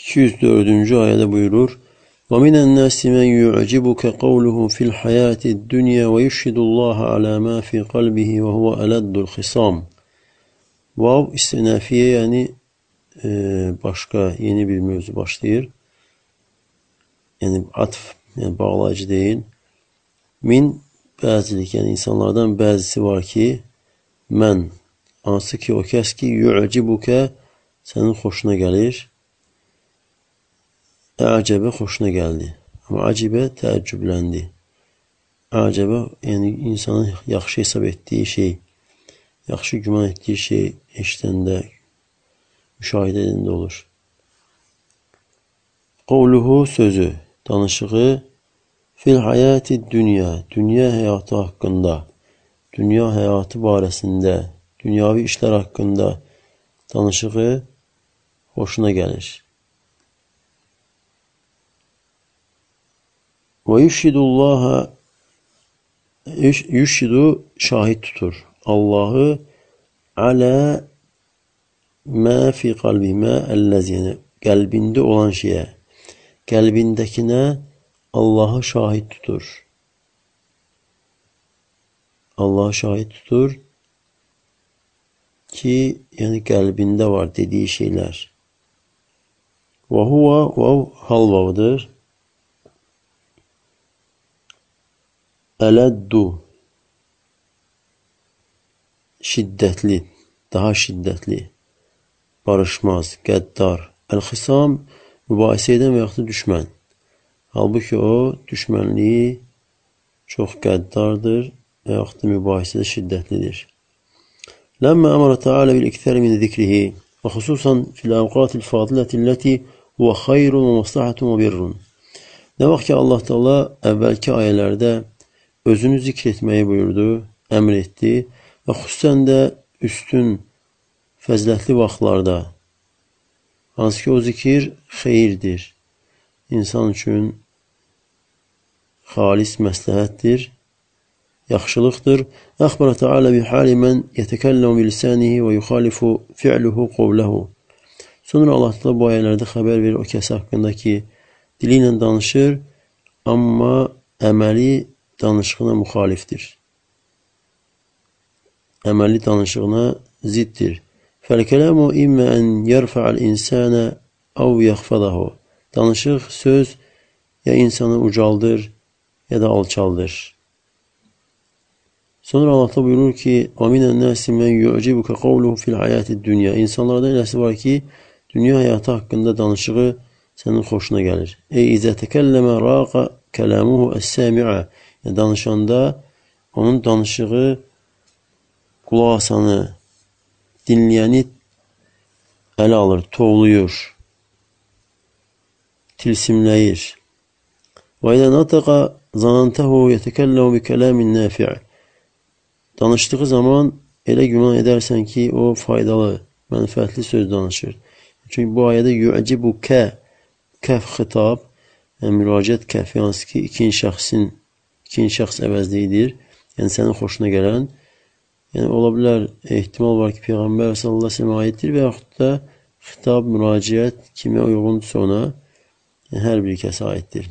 204. ayədə buyurur: وَمِنَ النَّاسِ مَنْ يُعْجِبُكَ قَوْلُهُ فِي الْحَيَاةِ الدُّنْيَا وَيُشْهِدُ اللَّهَ عَلَى مَا فِي قَلْبِهِ وَهُوَ أَلَدُّ الْخِصَامِ. Vav istinafiyə, yəni başqa yeni bir mövzu başlayır. Yəni atf, yəni bağlayıcı deyil. Min bəzilik, yəni insanlardan bəzisi var ki, mən, hansı ki o kəs ki, yu'cibukə sənin xoşuna gəlir. Əcəbə xoşuna gəldi. Amma acibə təəccübləndi. Əcəbə, yəni insanın yaxşı hesab etdiyi şey, yaxşı güman etdiyi şey eşitəndə, müşahidə edəndə olur. Qovluhu sözü, danışığı, fil hayati dünya, dünya həyatı haqqında, dünya həyatı barəsində, dünyavi işlər haqqında danışığı xoşuna gəlir. Və yüşhidullaha, yüşhidu şahid tutur. Allahı alə mə fi qalbi, mə əlləzi, yəni qəlbində olan şeyə, qəlbindəkinə Allahı şahid tutur. Allahı şahid tutur ki, yəni qəlbində var dediyi şeylər. Və huva, vav hal vavıdır. Ələddu, şiddətli, daha şiddətli, barışmaz, qəddar. Əl-xisam, mübahisə edən və yaxud da düşmən. Halbuki o, düşmənliyi çox qəddardır və yaxud da mübahisədə şiddətlidir. Ləmmə əmərə Teala bil-iktəri min zikrihi və xüsusən fil-əvqatil fadiləti ləti huvə xayrun və məsləhətun və birrun. Nə vaxt ki, Allah Teala əvvəlki ayələrdə özünü zikr etməyi buyurdu, əmr etdi və xüsusən də üstün, fəzilətli vaxtlarda, hansı ki o zikir xeyirdir, insan üçün xalis məsləhətdir, yaxşılıqdır. Əxbərə Teala bi hali mən yətəkəlləmu bilisanihi və yuxalifu fi'luhu qovləhu. Sonra Allah da bu ayələrdə xəbər verir o kəs haqqında ki, dili ilə danışır, amma əməli danışığına müxalifdir. Əməli danışığına ziddir. Fəl-kələmu immə ən yərfə'əl insənə əv yaxfədahu. Danışıq, söz ya insanı ucaldır, ya da alçaldır. Sonra Allah da buyurur ki, وَمِنَ النَّاسِ مَنْ يُعْجِبُكَ قَوْلُهُ فِي الْحَيَاةِ الدُّنْيَا. İnsanlardan eləsi var ki, dünya həyatı haqqında danışığı sənin xoşuna gəlir. Ey izə təkəlləmə raqa kələmuhu əs-səmi'ə. Danışanda onun danışığı qulaq asanı, dinləyəni ələ alır, tovluyur, tilsimləyir. Və ilə natəqa zanantəhu yətəkəlləmu bi kələmin nəfi'. Danışdığı zaman elə güman edərsən ki, o faydalı, mənfəətli söz danışır. Çünki bu ayədə yu'cibukə, kəf xitab, yəni müraciət kəf, hansı ki, ikinci şəxs əvəzliyidir. Yəni sənin xoşuna gələn. Yəni ola bilər, ehtimal var ki, Peyğəmbər sallallahu əleyhi və səlləm aiddir və yaxud da xitab, müraciət kimə uyğundursa ona, yəni hər bir kəsə aiddir.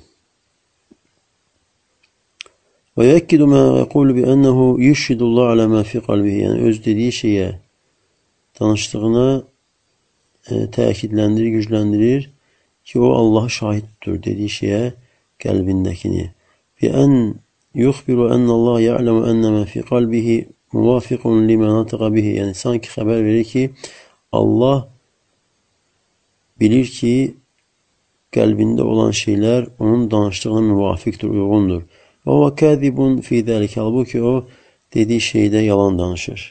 Və yəkidu mə yəqulu bi ənəhu yüşhidullah alə mə fi qalbihi. Yəni öz dediyi şeyə, danışdığına təkidləndirir, gücləndirir ki, o Allahı şahid tutur dediyi şeyə, qəlbindəkini. Bi ən yuxbiru ənəllah ya'ləmu ənə mə fi qalbihi muvafiqun limə natəqə bihi. Yəni sanki xəbər verir ki, Allah bilir ki, qəlbində olan şeylər onun danışdığına müvafiqdir, uyğundur. Və o kədibun fi dəlik. Halbuki o dediyi şeydə yalan danışır.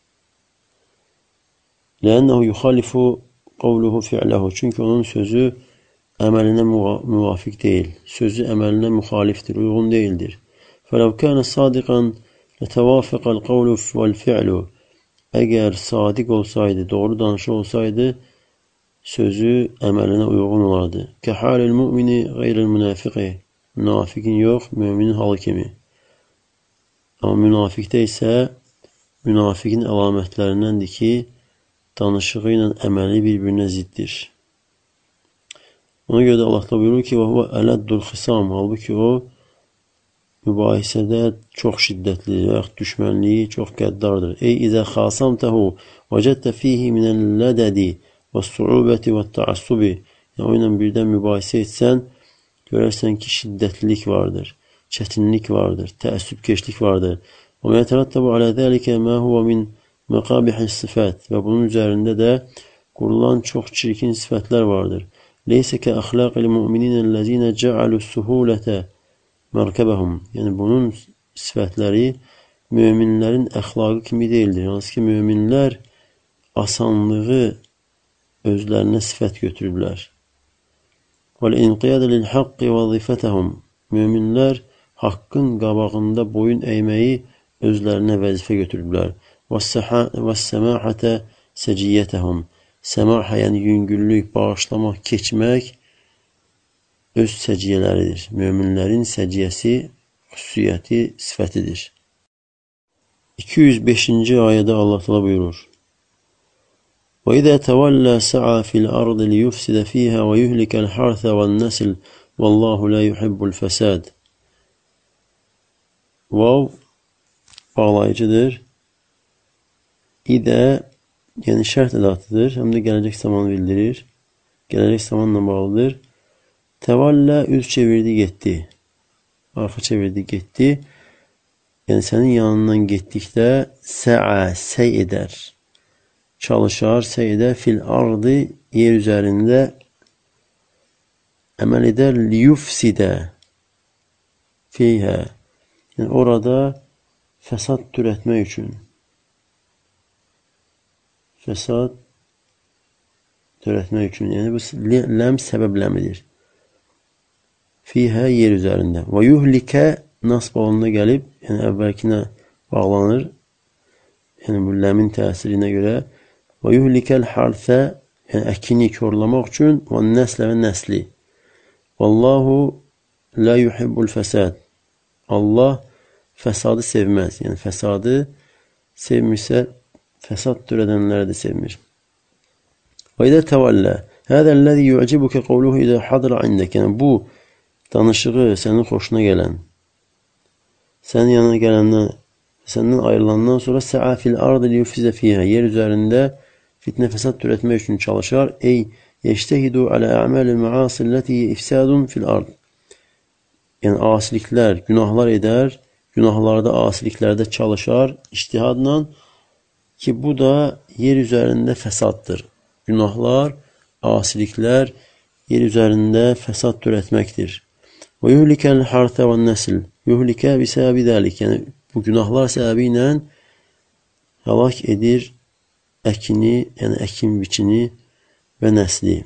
Lənnəhu yuxalifu qavluhu fi'ləhu. Çünki onun sözü əməlinə müvafiq deyil. Sözü əməlinə müxalifdir, uyğun deyildir. Fələv kənə sadiqan lətəvafiqəl qavlu vəl-fi'lu. Əgər sadiq olsaydı, doğru danışıq olsaydı, sözü əməlinə uyğun olardı. Kəhəlil mümini qeyril münafiqi. Münafiqin yox, müminin halı kimi. Amma münafiqdə isə münafiqin əlamətlərindəndir ki, danışığı ilə əməli bir-birinə ziddir. Ona görə də Allah da buyurur ki, وَهُوَ أَلَدُّ الْخِصَامِ Halbuki o, mübahisədə çox şiddətli və yaxud düşmənliyi çox qəddardır. Ey izə xasamtəhu vəcəddə fihi minəl-lədədi və-s-su'ubəti və-t-təassubi Yəni, o ilə birdən mübahisə etsən, görərsən ki, şiddətlilik vardır, çətinlik vardır, təəssübkeşlik vardır. وَمَا يَتَرَتَّبُ عَلَى ذَلِكَ مَا هُوَ مِنْ مَقَابِحِ الصِّفَاتِ Və bunun üzərində də qurulan çox çirkin sifətlər vardır. لَيْسَ كَأَخْلَاقِ الْمُؤْمِنِينَ الَّذِينَ جَعَلُوا السُّهُولَةَ مَرْكَبَهُمْ Yəni, bunun sifətləri müminlərin əxlaqı kimi deyildir. Hansı ki, müminlər asanlığı özlərinə sifət götürürlər. وَالْاِنْقِيَادَ لِلْحَقِّ وَظِفَتَهُمْ Müminlər haqqın qabağında boyun əyməyi özlərinə vəzifə götürürlər. وَالسَّمَاحَةَ سَجِيَّتَهُمْ Səmahə, yəni yüngüllük, bağışlamaq, keçmək öz səciyyələridir. Müminlərin səciyyəsi, xüsusiyyəti, sifətidir. 205-ci ayədə Allah təala buyurur: وَإِذَا تَوَلَّى سَعَى فِي الْأَرْضِ لِيُفْسِدَ فِيهَا وَيُهْلِكَ الْحَرْثَ وَالنَّسْلَ وَاللَّهُ لَا يُحِبُّ الْفَسَادَ Vav bağlayıcıdır. İdə, yəni şərt ədatıdır, həm də gələcək zamanı bildirir. Gələcək zamanla bağlıdır. Təvallə üz çevirdi, getdi. Arxa çevirdi, getdi. Yəni sənin yanından getdikdə sə'a, səy edər. Çalışar, səy edər, fil ardı, yer üzərində əməl edər, liyufsidə fiyhə. Yəni orada fəsad törətmək üçün. Fəsad törətmək üçün. Yəni bu ləm səbəb ləmidir. Fiyhə yer üzərində. Və yuhlikə nasb olununa gəlib, yəni əvvəlkinə bağlanır. Yəni bu ləmin təsirinə görə. Və yuhlikəl harfə, yəni əkini korlamaq üçün, və nəslə və nəsli. Vallahu la yuhibbul fəsad. Allah fəsadı sevməz. Yəni fəsadı sevmirsə, fəsad törədənləri də sevmir. Və idə təvəllə. Həzəlləzi yu'cibukə qavluhu idə hadra indək. Yəni bu danışığı sənin xoşuna gələn, sənin yanına gələndən, səndən ayrılandan sonra sə'a fil ardı liyufizə fiyhə. Yer üzərində fitnə fəsad törətmək üçün çalışar. Ey yeştəhidu alə ə'məlil məasilləti ifsadun fil ard. Yəni asiliklər, günahlar edər, günahlarda, asiliklərdə çalışar ictihadla ki, bu da yer üzərində fəsaddır. Günahlar, asiliklər yer üzərində fəsad törətməkdir. Və yuhlikəl hartə və nəsil. Yuhlikə bisəbəbi dəlik. Yəni bu günahlar səbəbi ilə həlak edir əkini, yəni əkin biçini və nəsli.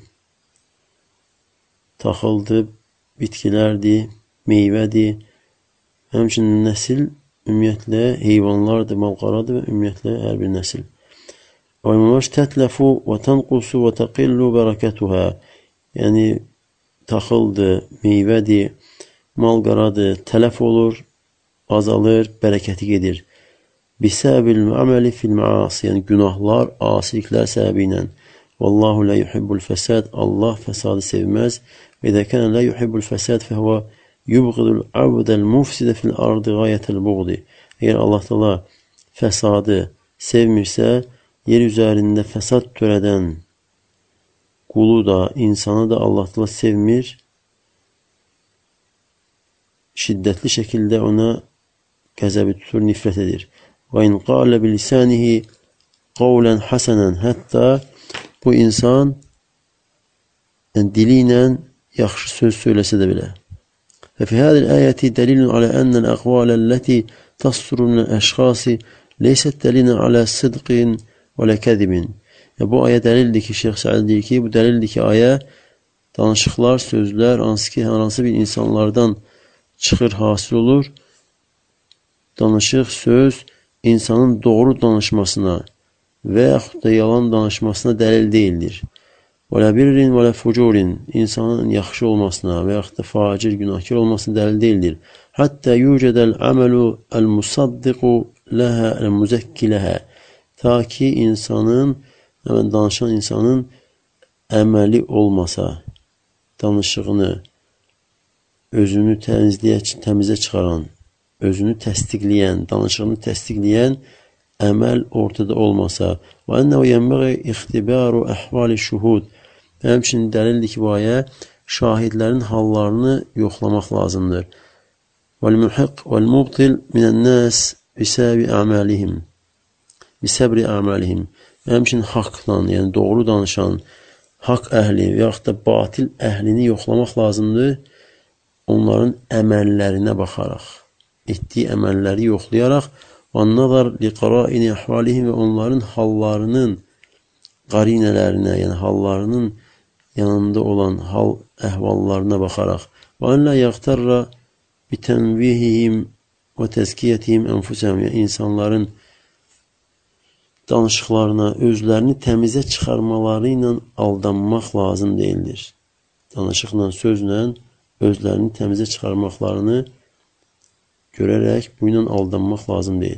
Taxıldır, bitkilərdir, meyvədir. Həmçinin nəsil ümumiyyətlə heyvanlardır, malqaradır və ümumiyyətlə hər bir nəsil. Və iməməş tətləfu və tənqusu və təqillu bərəkətuhə. Yəni taxıldır, meyvədir, malqaradır, tələf olur, azalır, bərəkəti gedir. Bisəbil məməli fil məasi. Yəni günahlar, asiliklər səbəbi ilə. Vallahu la yuhibbul fəsad. Allah fəsadı sevməz. Və idə kənə la yuhibbul fəsad fəhvə yubğidul avdəl mufsidə fil ardı qayətəl buğdi. Əgər Allah təala fəsadı sevmirsə, yer üzərində fəsad törədən qulu da, insanı da Allah təala sevmir. Şiddətli şəkildə ona qəzəbi tutur, nifrət edir. Və in qalə bilisanihi qavlən həsənən. Hətta bu insan dili ilə yaxşı söz söyləsə də belə. ففي هذه الآية دليل على أن الأقوال التي تصدر من الأشخاص ليست دليلا على صدق ولا كذب. Bu aya dəlildir ki, Şeyx Səid deyir ki, bu dəlildir ki, aya danışıqlar, sözlər, hansı bir insanlardan çıxır, hasil olur. Danışıq, söz insanın doğru danışmasına və yaxud da yalan danışmasına dəlil deyildir. وَلَا بِرٍ وَلَا فُجُورٍ İnsanın yaxşı olmasına və yaxud da facir, günahkar olmasına dəlil deyildir. Həttə yücədəl əməlu əl-musaddiqu ləhə əl-müzəkki ləhə. Ta ki insanın, danışan insanın əməli olmasa, danışığını, özünü təmizə çıxaran, özünü təsdiqləyən, danışığını təsdiqləyən əməl ortada olmasa və ənəhu yənbəği ixtibaru əhvali şuhud həmçinin dəlildir ki, bu ayə şahidlərin hallarını yoxlamaq lazımdır. Vəl-muhiq vəl-mubtil minən-nas bisəbri əmalihim həmçinin haqla, yəni doğru danışan haqq əhli və yaxud da batil əhlini yoxlamaq lazımdır onların əməllərinə baxaraq, etdiyi əməlləri yoxlayaraq وَالنَّظَرْ لِقَرَائِنِ أَحْوَالِهِمْ və onların hallarının qarinələrinə, yəni hallarının yanında olan hal əhvallarına baxaraq وَاَنْ لَا يَغْتَرَّ بِتَنْvihihim və təzkiyyətihim ənfusəhəm yəni insanların danışıqlarına, özlərini təmizə çıxarmaları ilə aldanmaq lazım deyildir. Danışıqla, sözlə özlərini təmizə çıxarmaqlarını görərək bu ilə aldanmaq lazım deyil.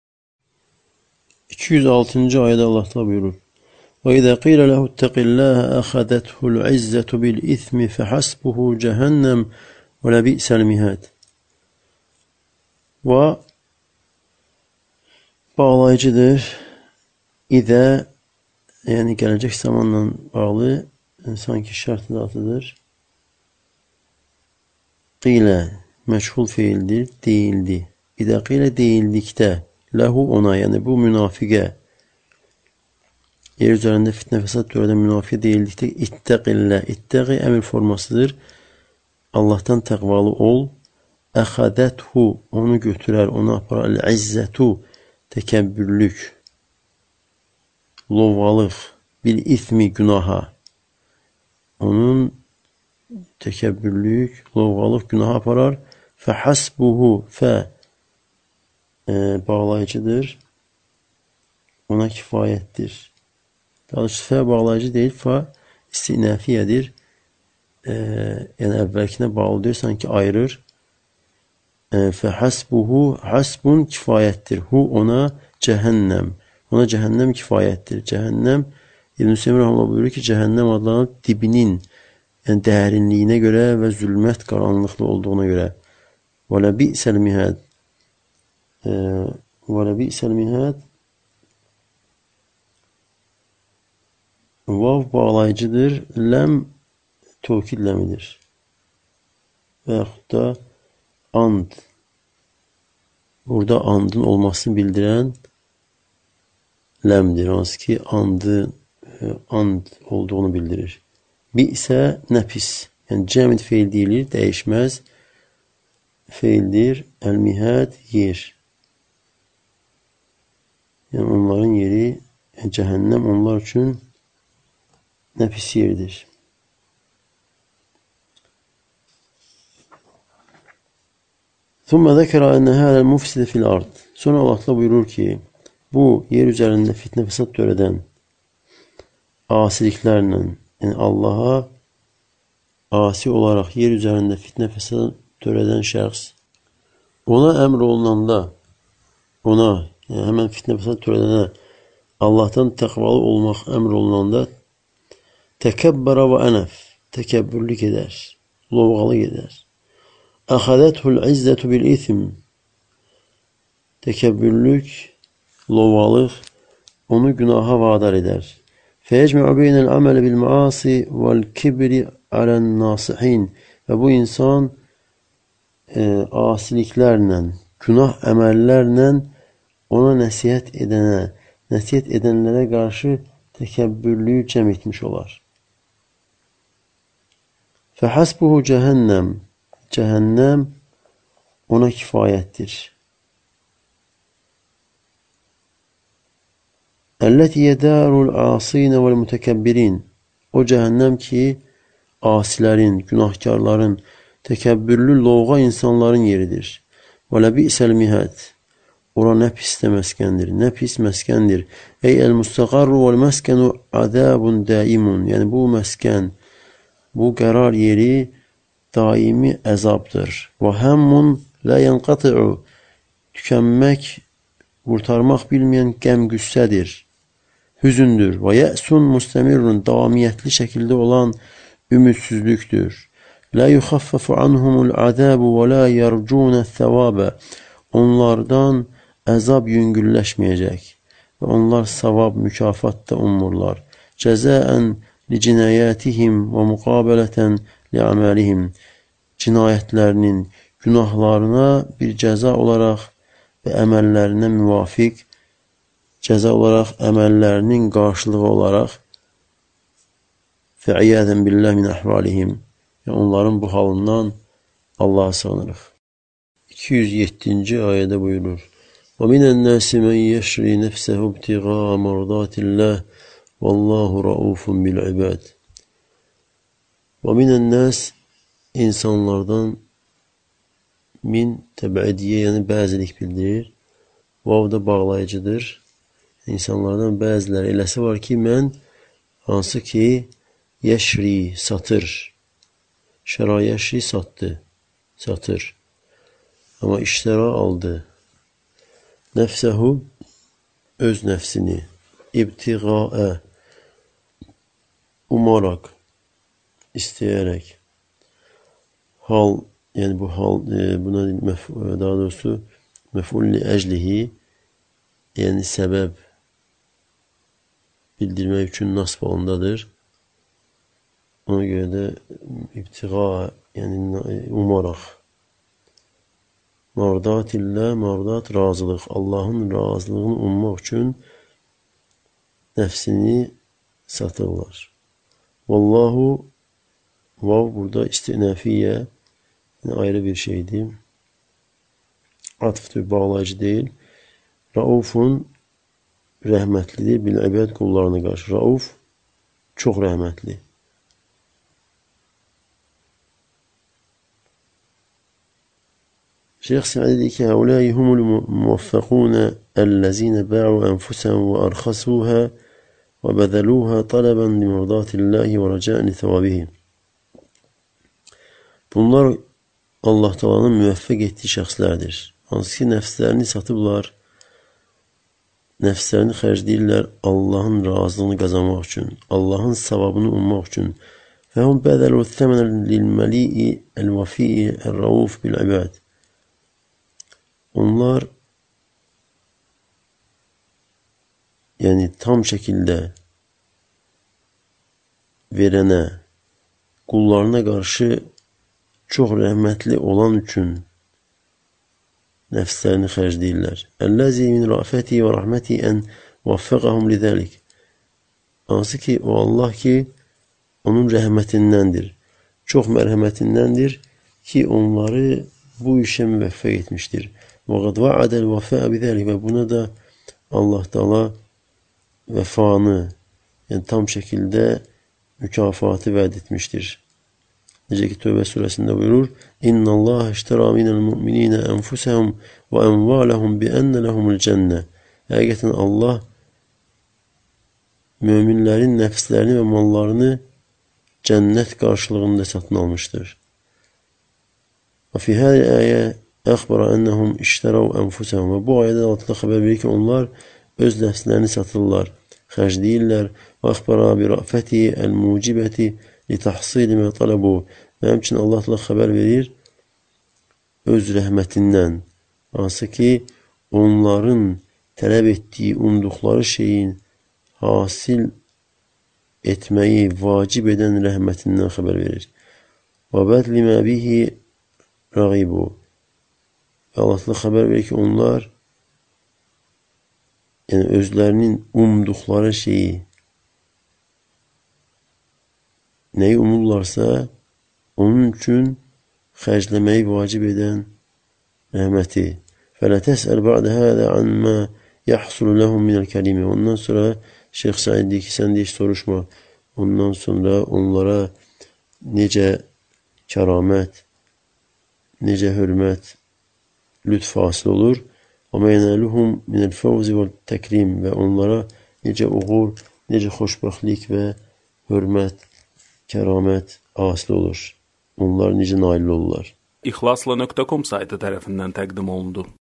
206-cı ayədə Allah təala buyurur: وَإِذَا قِيلَ لَهُ اتَّقِ اللَّهَ أَخَذَتْهُ الْعِزَّةُ بِالْإِثْمِ فَحَسْبُهُ جَهَنَّمُ وَلَبِئْسَ الْمِهَادُ Və bağlayıcıdır. İdə yəni gələcək zamanla bağlı sanki şərt datıdır. Qilə məşğul feildir, deyildi. İdə qilə deyildikdə, ləhu ona, yəni bu münafiqə, yer üzərində fitnə fəsad törədən münafiqə deyildikdə, ittəqillə, ittəqi əmr formasıdır. Allahdan təqvalı ol. Əxədəthu, onu götürər, onu aparar. Əl-izzətu, təkəbbürlük, lovğalıq, bil-ithmi, günaha. Onun təkəbbürlük, lovğalıq, günaha aparar. Fəhəsbuhu, bağlayıcıdır. Ona kifayətdir. Daha doğrusu bağlayıcı deyil, istinafiyədir. Yəni əvvəlkinə bağlı deyil, sanki ayırır. Fəhəsbuhu, həsbun kifayətdir. Hu ona cəhənnəm. Ona cəhənnəm kifayətdir. Cəhənnəm, İbn-i Hüseyin Rəhməllah buyurur ki, cəhənnəm adlanıb dibinin, yəni dərinliyinə görə və zülmət qaranlıqlı olduğuna görə. Və ləbi'səl mihəd. Və ləbi'səl mihəd. Vav bağlayıcıdır. Ləm tövkid ləmidir. Və yaxud da and. Burada andın olmasını bildirən ləmdir. Hansı ki, and olduğunu bildirir. Bi'sə nəfis. Yəni, cəmid feil deyilir, dəyişməz feildir. Əl-mihəd, yer. Yəni, onların yeri, cəhənnəm onlar üçün nəfis yerdir. ثُمَّ ذَكَرَ أَنَّ هَذَا الْمُفْسِدَ فِي الْأَرْضِ Sonra Allah buyurur ki, bu yer üzərində fitnə fəsad törədən asiliklərlə, yəni Allaha asi olaraq yer üzərində fitnə fəsad törədən şəxs ona əmr olunanda, ona, yəni həmən fitnə fəsad törədənə Allahdan təqvalı olmaq əmr olunanda təkəbbərə və ənəf, təkəbbürlük edər, lovğalıq edər. Əxədəthul izzətu bil ithim, təkəbbürlük, lovğalıq onu günaha vadar edər. Fəyəcmə'u beynəl əmələ bil maasi vəl kibri alən nasihin və bu insan asiliklərlə, günah əməllərlə ona nəsihət edənlərə qarşı təkəbbürlüyü cəm etmiş olar. Fəhəsbuhu cəhənnəm, cəhənnəm ona kifayətdir. Əlləti yədərul asinə vəl mütəkəbbirin o cəhənnəm ki, asilərin, günahkarların, təkəbbürlü, lovğa insanların yeridir. Və ləbi'səl mihəd ora nə pis də məskəndir, nə pis məskəndir. Ey əl-müstəqarru vəl-məskənu əzəbun daimun yəni bu məskən, bu qərar yeri daimi əzabdır. Və həmmun lə yənqati'u tükənmək, qurtarmaq bilməyən qəm-qüssədir, hüzündür. Və yəsun müstəmirrun davamiyyətli şəkildə olan Ümidsizlikdir. La yukhaffafu anhumul azabu və la yercuna thawaba. Onlardan əzab yüngülləşməyəcək və onlar savab, mükafat da ummurlar. Cəzaən li cinayətihim və müqabələtən li amalihim. Cinayətlərinin, günahlarına bir cəza olaraq və əməllərinə müvafiq cəza olaraq, əməllərinin qarşılığı olaraq fə'iyyədən billah min əhvalihim. Onların bu halından Allah'a sığınırıq. 207-ci ayədə buyurur: وَمِنَ النَّاسِ مَنْ يَشْرِي نَفْسَهُ ابْتِغَاءَ مَرْضَاتِ اللَّهِ وَاللَّهُ رَؤُوفٌ بِالْعِبَادِ. وَمِنَ النَّاسِ insanlardan min təbəidiyyə, yəni bəzilik bildirir. Vav da bağlayıcıdır. İnsanlardan bəziləri eləsi var ki, mən hansı ki yeşri, satır. Şəra yeşri satdı, satır. Amma işlərə aldı. Nəfsəhu, öz nəfsini. İbtiğaə, umaraq, istəyərək. Hal, yəni bu hal, buna daha doğrusu məf'ul li əclihi, yəni səbəb bildirmək üçün nasb halındadır. Ona görə də ibtiğa, yəni umaraq. Mardatillə, mardat razılıq. Allahın razılığını ummaq üçün nəfsini satırlar. Vallahu, vav burada istinafiyyə, yəni ayrı bir şeydir. Atıftır, bağlayıcı deyil. Raufun rəhmətlidir, bil-ibəd qullarına qarşı. Rauf çox rəhmətli. Şeyx Səadi deyir ki, Həuləyi humul muvaffəqunə əlləzinə bə'u ənfusəhum və ərxasuhə və bədəluhə tələbən limurdatilləhi və rəcə'ni thəvabihi. Bunlar Allah Taala'nın müvəffəq etdiyi şəxslərdir. Hansı ki, nəfslərini satıblar, nəfslərini xərcləyirlər Allahın razılığını qazanmaq üçün, Allahın savabını ummaq üçün. Fəhum bədəlu thəmənə lilməli'i əl-vəfi'i əl-rauf bil-ibəd. Onlar yəni tam şəkildə verənə, qullarına qarşı çox rəhmətli olan üçün nəfslərini xərcləyirlər. Əlləzi min rafəti və rəhməti ən vaffəqəhum lidəlik. Hansı ki, o Allah ki, onun rəhmətindəndir, çox mərhəmətindəndir ki, onları bu işə müvəffəq etmişdir. Və qad va'adəl vəfəə bidəlik. Və buna da Allah Taala vəfanı, yəni tam şəkildə mükafatı vəd etmişdir. Necə ki, Tövbə surəsində buyurur: İnnəllaha iştəra minəl mü'mininə ənfusəhum və ənvaləhum biənnə ləhumul cənnə. Həqiqətən Allah möminlərin nəfslərini və mallarını cənnət qarşılığında satın almışdır. Və fi həzi ayə əxbara ennəhum iştərəv ənfusəhum. Və bu ayədə altında xəbər verir ki, onlar öz nəfslərini satırlar, xərcləyirlər. Və əxbara bi rəfəti əl-mucibəti li təhsili mə tələbu. Və həmçinin Allah xəbər verir öz rəhmətindən, hansı ki, onların tələb etdiyi, umduqları şeyin hasil etməyi vacib edən rəhmətindən xəbər verir. Və bədli mə bihi rəqibu. Allah xəbər verir ki, onlar yəni özlərinin umduqları şeyi nəyi umurlarsa onun üçün xərcləməyi vacib edən rəhməti. Fələ təsəl bə'də hədə anmə yəhsulu ləhum minəl kəlimi. Ondan sonra Şeyx Səid deyir ki, sən deyir, soruşma. Ondan sonra onlara necə kəramət, necə hörmət, lütf hasil olur. Və məynəluhum minəl fəvzi və təkrim. Və onlara necə uğur, necə xoşbəxtlik və hörmət, kəramət hasil olur. Onlar necə nail olurlar. İxlasla.com saytı tərəfindən təqdim olundu.